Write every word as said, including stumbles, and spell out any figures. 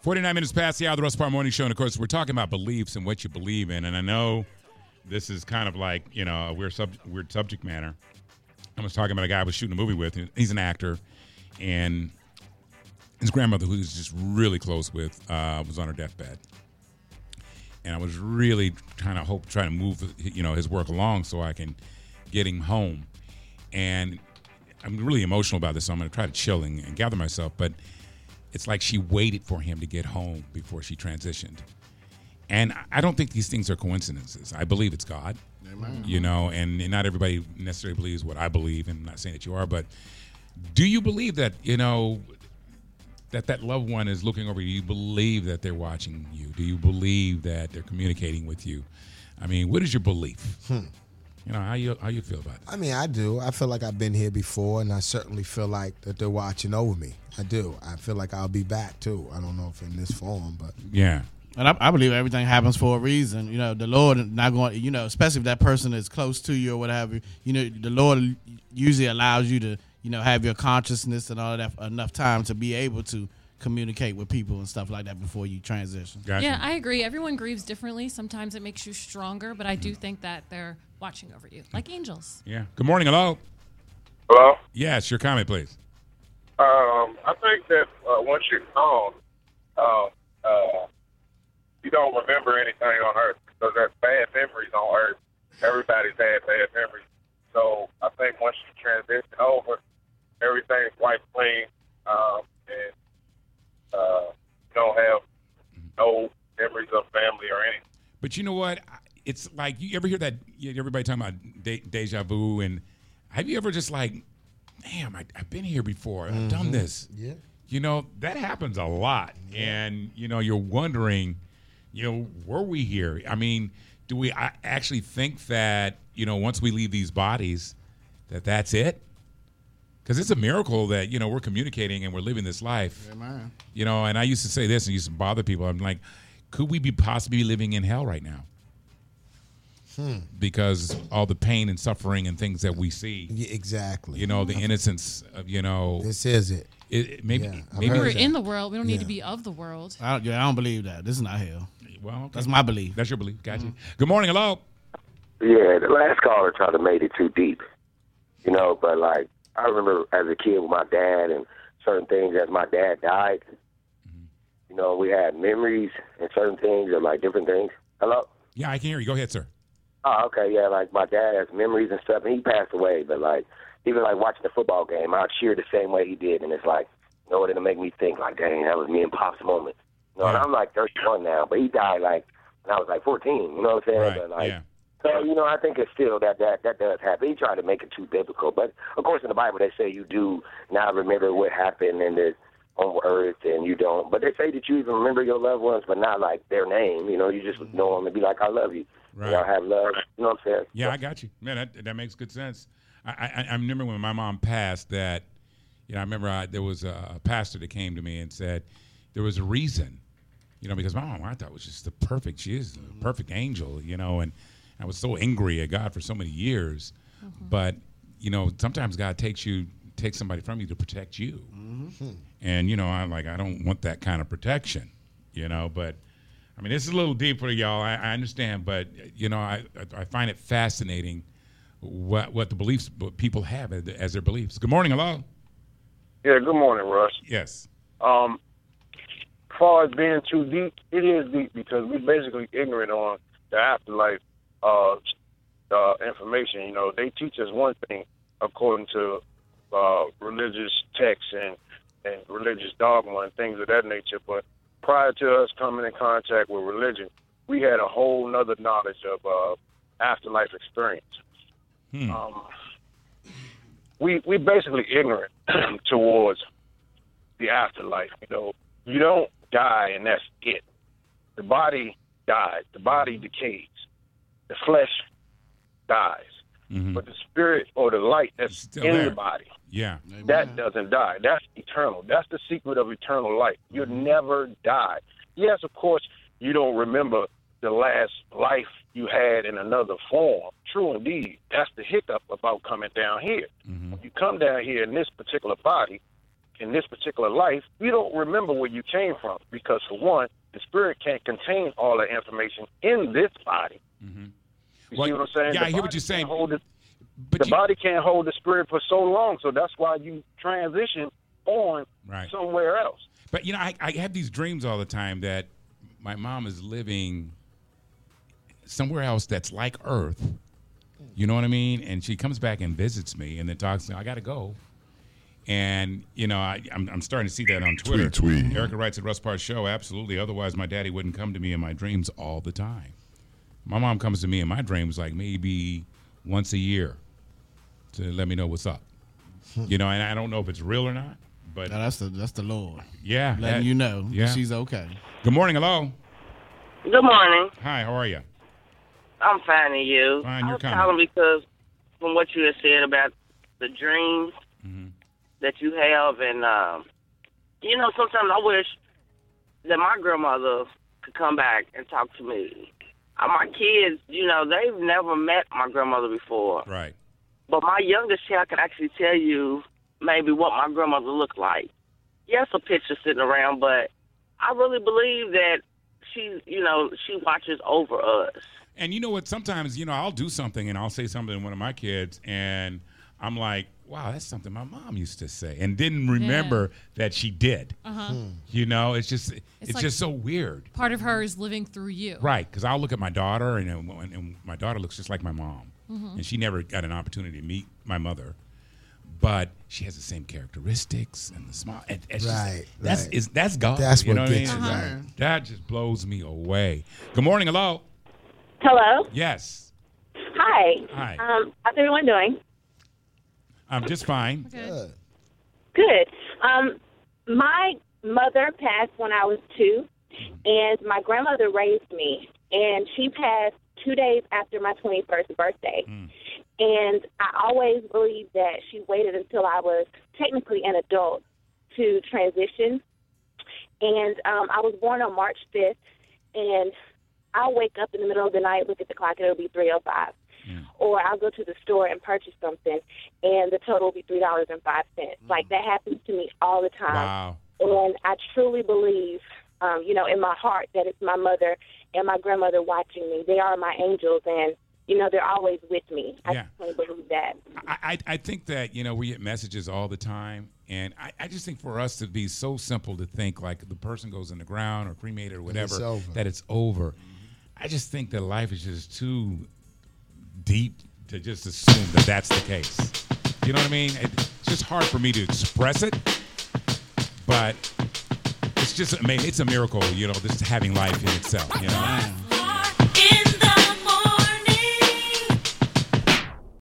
forty-nine minutes past the hour of the Russ Parr Morning Show. And, of course, we're talking about beliefs and what you believe in. And I know this is kind of like, you know, a weird, sub- weird subject matter. I was talking about a guy I was shooting a movie with. He's an actor. And his grandmother, who he was just really close with, uh, was on her deathbed. And I was really trying to hope, trying to move, you know, his work along so I can get him home. And I'm really emotional about this, so I'm going to try to chill and, and gather myself. But it's like she waited for him to get home before she transitioned. And I don't think these things are coincidences. I believe it's God. Amen. You know, and, and not everybody necessarily believes what I believe, and I'm not saying that you are, but do you believe that, you know, that that loved one is looking over you? Do you believe that they're watching you? Do you believe that they're communicating with you? I mean, what is your belief? Hmm. You know, how you how you feel about it? I mean, I do. I feel like I've been here before, and I certainly feel like that they're watching over me. I do. I feel like I'll be back, too. I don't know if in this form, but... Yeah. And I, I believe everything happens for a reason. You know, the Lord not going, you know, especially if that person is close to you or whatever, you know, the Lord usually allows you to, you know, have your consciousness and all of that enough time to be able to communicate with people and stuff like that before you transition. Gotcha. Yeah, I agree. Everyone grieves differently. Sometimes it makes you stronger, but I do think that they're watching over you, like angels. Yeah. Good morning. Hello. Hello? Yes, your comment, please. Um, I think that uh, once you're gone, uh, uh, you don't remember anything on Earth because there's bad memories on Earth. Everybody's had bad memories. So I think once you transition over, everything's wiped clean, um, and uh, you don't have no memories of family or anything. But you know what? It's like, you ever hear that, everybody talking about de- deja vu, and have you ever just like, damn, I, I've been here before. Mm-hmm. I've done this. Yeah. You know, that happens a lot. Yeah. And, you know, you're wondering, you know, were we here? I mean, do we actually think that, you know, once we leave these bodies, that that's it? Because it's a miracle that, you know, we're communicating and we're living this life. Amen. You know, and I used to say this and used to bother people. I'm like, could we be possibly living in hell right now? Hmm. Because all the pain and suffering and things that we see. Yeah, exactly. You know, the innocence of, you know. This is it. It, it maybe Yeah, maybe We're that. in the world. We don't Yeah. need to be of the world. I don't, yeah, I don't believe that. This is not hell. Well, okay. That's my belief. That's your belief. Gotcha. Mm-hmm. Good morning. Hello. Yeah, the last caller tried to make it too deep, you know, but like, I remember as a kid with my dad and certain things as my dad died, mm-hmm. you know, we had memories and certain things of like different things. Hello? Yeah, I can hear you. Go ahead, sir. Oh, okay, yeah, like my dad has memories and stuff, and he passed away, but like, even like watching the football game, I'd cheer the same way he did, and it's like, you know, it'll make me think like, dang, that was me and Pop's moment. You know, yeah. and I'm like thirty-one now, but he died like when I was like fourteen, you know what I'm saying? Right, but, like, yeah. So, you know, I think it's still that, that that does happen. He tried to make it too biblical. But, of course, in the Bible, they say you do not remember what happened in the, on earth, and you don't. But they say that you even remember your loved ones, but not, like, their name. You know, you just know them and be like, I love you. Right. You know, have love. You know what I'm saying? Yeah, I got you. Man, that, that makes good sense. I, I, I remember when my mom passed that, you know, I remember I, there was a, a pastor that came to me and said there was a reason, you know, because my mom, I thought, was just the perfect, she is a perfect angel, you know, and I was so angry at God for so many years, mm-hmm. but you know, sometimes God takes you, takes somebody from you to protect you, mm-hmm. and you know, I'm like, I don't want that kind of protection, you know. But I mean, this is a little deep for y'all. I, I understand, but you know, I I find it fascinating what what the beliefs what people have as, as their beliefs. Good morning, hello. Yeah, good morning, Russ. Yes. Um, as far as being too deep, it is deep because we're basically ignorant on the afterlife. Uh, uh, information, you know, they teach us one thing according to uh, religious texts and, and religious dogma and things of that nature. But prior to us coming in contact with religion, we had a whole nother knowledge of uh, afterlife experience. Hmm. Um, we we basically ignorant towards the afterlife. You know, you don't die and that's it. The body dies. The body decays. The flesh dies, mm-hmm. but the spirit or the light that's in there. the body, yeah, that doesn't die. That's eternal. That's the secret of eternal life. You'll mm-hmm. never die. Yes, of course, you don't remember the last life you had in another form. True indeed. That's the hiccup about coming down here. Mm-hmm. When you come down here in this particular body, in this particular life, you don't remember where you came from because, for one, the spirit can't contain all the information in this body. Mm-hmm. You well, see what I'm saying? Yeah, the I hear what you're saying. The, but the you, body can't hold the spirit for so long, so that's why you transition on right. somewhere else. But, you know, I, I have these dreams all the time that my mom is living somewhere else that's like Earth. You know what I mean? And she comes back and visits me and then talks to me. I got to go. And, you know, I, I'm, I'm starting to see that on Twitter. Tweet, tweet. Erica writes at Russ Parr Show, absolutely. Otherwise, my daddy wouldn't come to me in my dreams all the time. My mom comes to me in my dreams like maybe once a year to let me know what's up. You know, and I don't know if it's real or not. But no, that's the that's the Lord. Yeah. Letting that, you know yeah. she's okay. Good morning. Hello. Good morning. Hi, how are you? I'm fine, and you? Fine, I you're was coming. calling because from what you had said about the dreams Mm-hmm. that you have, and, um, you know, sometimes I wish that my grandmother could come back and talk to me. Uh, my kids, you know, they've never met my grandmother before. Right. But my youngest child can actually tell you maybe what my grandmother looked like. Yes, a picture sitting around, but I really believe that she, you know, she watches over us. And you know what? Sometimes, you know, I'll do something and I'll say something to one of my kids, and I'm like, wow, that's something my mom used to say, and didn't remember yeah. that she did. Uh-huh. Hmm. You know, it's just it's, it's like just so weird. Part of her is living through you. Right, because I'll look at my daughter, and, and, and my daughter looks just like my mom. Mm-hmm. And she never got an opportunity to meet my mother. But she has the same characteristics and the smile. It, it's right, just, that's right. Is that's God. That's you what know what I mean? gets you, Uh-huh. right. That just blows me away. Good morning. Hello. Hello. Yes. Hi. Hi. Um, how's everyone doing? I'm just fine. Okay. Good. Good. Um, my mother passed when I was two, and my grandmother raised me, and she passed two days after my twenty-first birthday. Mm. And I always believed that she waited until I was technically an adult to transition. And um, I was born on March fifth, and I'll wake up in the middle of the night, look at the clock, and it'll be three oh five. Mm. Or I'll go to the store and purchase something, and the total will be three dollars and five cents. Mm. Like, that happens to me all the time. Wow. And I truly believe, um, you know, in my heart that it's my mother and my grandmother watching me. They are my angels, and, you know, they're always with me. I Yeah. just want to believe that. I, I, I think that, you know, we get messages all the time, and I, I just think for us to be so simple to think like the person goes in the ground or cremated or whatever, it's over. that it's over. I just think that life is just too deep to just assume that that's the case. You know what I mean? It's just hard for me to express it, but it's just, I mean, it's a miracle, you know, just having life in itself, you know?